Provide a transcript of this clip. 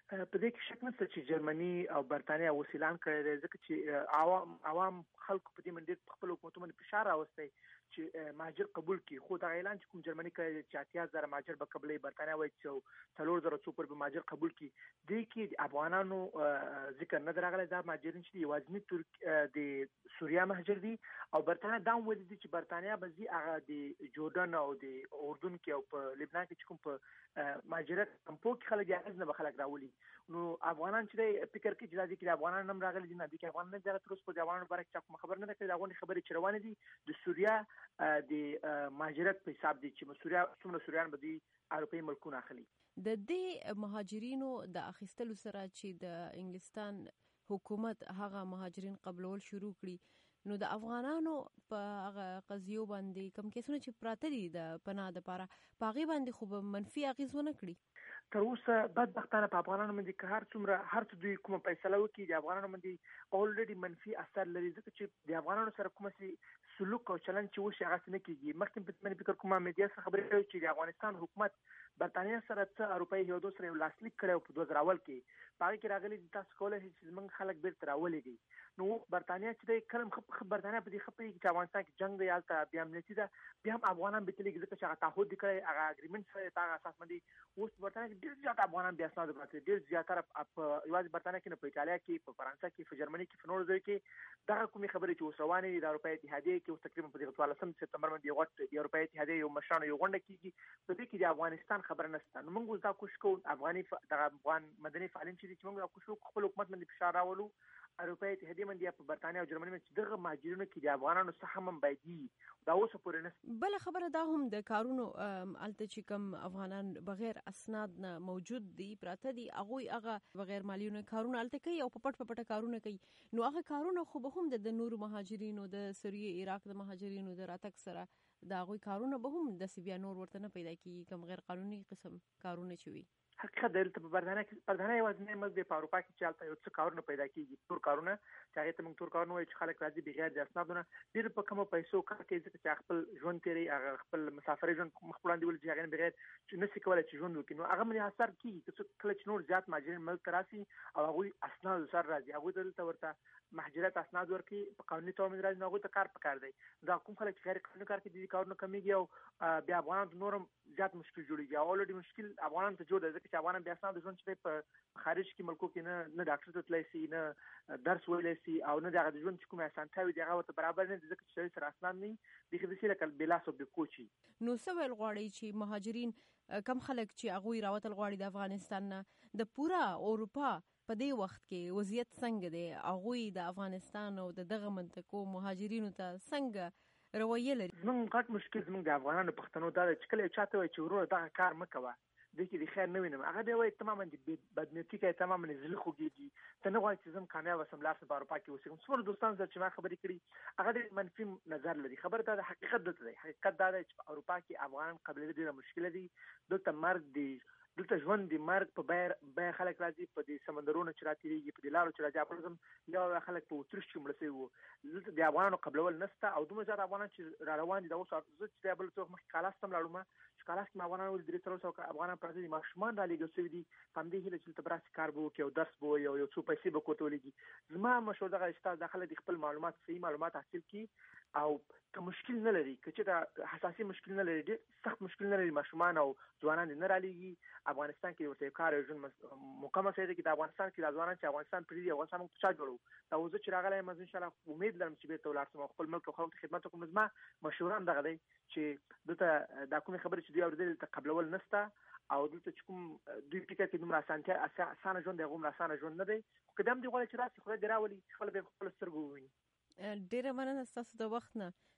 په دې کې شک نشته چې جرمني او برتانیا وسیلان کړی دی، ځکه چې عوام خلکو په دې باندې خپل حکومتونو فشار راوستی چې مهاجر قبول کړي، خو دا اعلان چې کوم جرمني کړی چې 80,000 مهاجر به قبلې، برتانیا وایي چې 4,000 څو پر مهاجر قبول کړي. دې کې د افغانانو ذکر نه راغلی. دا مهاجرین چې یوازینی د سوریه مهاجر دي، او برتانیا دا ویلي دي چې برتانیا به ځي هغه د جوردن او د اردن کې او په لبنان کې کوم په مهاجرت کمپو کې خلک یې نه خلک راولي. نو افغانان چې فکر کوي چې د افغانانو نم راغلي دي، نه دي کې افغانان نه ځای تر اوسه په افغانانو باره کې کوم خبر نه ده کړې. دا غونډې خبرې چې روانې دي د سوریه د مهاجرت په حساب دي چې سوریه څومره سوریان به دي اروپایي ملکونه اخلي. د دې مهاجرینو د اخیستلو سره چې د انګلستان حکومت هغه مهاجرین قبلول شروع کړي، نو د افغانانو په هغه قضیو باندې کوم کیسونه چې پراته دي د پناه لپاره په هغې باندې خو به منفي اغېز ونه کړي. تر اوسه بدبختانه په افغانانو باندې که هر څه دوی کومه فیصله وکړي، د افغانانو باندې اولریډي منفي اثر لري، ځکه چې د افغانانو سره کومه سلوک او چلند چې وشي هغه نه کېږي. مخکې په فکر کومه میډیا څخه خبرې کوي چې د افغانستان حکومت برتانیا سره څه اروپایي هیوادو سره یو لاسلیک کړی په 2000 کې، په هغې کې راغلي دي تاسو کولی شئ چې زموږ خلک بیرته راولېږئ. نو برتانیا چې دی کله برتانیا په دې ښه پوهېږي چې افغانستان کې جنګ دی، هلته بیا امنیتي ده، بیا هم افغانان بېتلېږي، ځکه چې هغه تعهد دی کړی، هغه اګریمنټ سره په هغه اساس باندې اوس برتانیا کې ډېر زیات افغانان بې اسنادو پراته دي، ډېر زیاتره په یوازې برتانیا کې نه، په ایټالیا کې، په فرانسه کې، په جرمني کې، په نورو ځایو کې دغه کومې خبرې چې اوس روانې دي د اروپایي اتحادیې کې. اوس تقریبا په 14 سپتمبر باندې د اروپایي اتحادیې یو مشرانو یو غونډه کېږي، په دې کې د افغانستان خبره نشته. نو موږ اوس دا کوشش کوو، افغان مدني فعالین چې موږ دا کوشش کوو خپل حکومت باندې فشار راولو، اروپایي اتحادیې باندې په برتانیا او جرمني باندې چې دغه مهاجرینو کې د افغانانو څخه هم باید دا اوس پورې نه. بل خبره دا هم د کارونو الته چې کوم افغانان بغیر اسناد نه موجود دي پراته دي، هغه بغیر مالیونو کارونه الته کوي او په پټ کارونه کوي. نو هغه کارونه خو به هم د نورو مهاجرینو د سوریه عراق د مهاجرینو د راتګ سره د هغوی کارونه به هم د بیا نور ورته نه پیدا کیږي، کوم غیر قانوني قسم کارونه چې وي. حقیقت دلته په برتانیا یوازینی ملک دی په اروپا کې چې هلته یو څه کارونه پیدا کېږي، تور کارونه چې هغې ته موږ تور کارونه وایو، چې خلک راځي بغیر د اسنادو نه، ډېر په کمو پیسو کار کوي، ځکه چې خپل ژوند تېروي، هغه خپل مسافري ژوند مخ په وړاندې ولي چې هغې نه بغیر چې نشي کولی چې ژوند وکړي. نو هغه باندې اثر کېږي کله چې نور زیات مهاجرین ملک ته راسي او هغوی اسنادو سره راځي، هغوی دلته ورته مهاجرت اسناد ورکړي، په قانوني توګه راځي، نو هغوی ته کار پکار دی. دا کوم خلک چې غیر قانوني کار کوي دې کارونه کمیږي او بیا افغانانو نورم زیات مشکل جوړېږي. او اولریډي مشکل افغانانو ته جوړ دی، ځکه چې افغانان بیا اسناد ژوند چې په خارج کې ملکو کې نه ډاکټر ته تللی شي، نه درس ویلی شي، او نه د هغه د ژوند چې کومې اسانتیاوې دي هغه ورته برابر نه دي، ځکه چې سړي سره اسناد نه وي، بیخي داسې لکه بې لاس او بې کوچ وي. نو څه ویل غواړئ چې مهاجرین کم خلک چې هغوی راوتل غواړي د افغانستان نه، د پوره اروپا په دې وخت کې وضعیت څنګه دی؟ هغوی د افغانستان او دغه منطقو مهاجرینو ته څنګه رویه لري؟ زموږ غټ مشکل زموږ د افغانانو پښتنو دا ده چې کله یو چاته وایي چې وروره دغه کار مه کوه، دې کې د خیر نه وینم، هغه بیا وایي تماما بدنیتي کوي، تماما زړه خوږېږي، ته نه غواړې چې زه هم کامیابه شم لاړ شم په اروپا کې اوسېږم. څومره دوستان سره چې ما خبرې کړي هغه ډېر منفي نظر لري. خبره دا ده، حقیقت دلته دی، حقیقت دا دی چې په اروپا کې افغانان قبلېدل ډېره مشکله دي، دلته مرګ دی، دلته ژوند دی، مرګ په بیه خلک راځي، په دې سمندرونو چې راتېرېږي، په دې لارو چې راځي. افغانزم یو خلک په اتریش کې مړه شوي وو، دلته د افغانانو قبلول نشته، او دومره زیات افغانان چې را روان دي. دا اوس زه چې بل څه مخکې کالاس ته هم لاړم، چې کالاس کې افغانان ولې 300 افغانان پراته دي، ماشومان رالېږل شوي دي، په همدې هیله چې دلته به راسي کار به وکړي او درس به ووایي او یو څو پیسې به کور ته ولېږي. زما مشوره دغه چې تاسو دا خلک خپل معلومات صحیح معلومات حاصل کړي، او که مشکل نه لري، که چې دا حساسي مشکل نه لري، ډېر سخت مشکل نه لري، ماشومان او ځوانان نه رالېږي، افغانستان کې ورته کار او ژوند مکمل شوی دی، چې د افغانستان کې د ځوانان چې افغانستان پرېږدي، افغانستان موږ چا جوړو. دا اوس چې راغلی یم، انشاءالله امید لرم چې بېرته ولاړ شم او خپل ملک او خلکو ته خدمت وکړم. زما مشوره هم دغه دی چې دلته دا کومې خبرې چې دوی اورېدلې دلته قبلول نشته، او دلته چې کوم دوی فکر کوي دومره اسانه ژوند دی، هغومره اسانه ژوند نه دی. خو که دا هم دوی غواړي چې راسي، خدای دې راولي، خپله به یې خپلو سترګو وویني. ډېره مننه ستاسو د وخت نه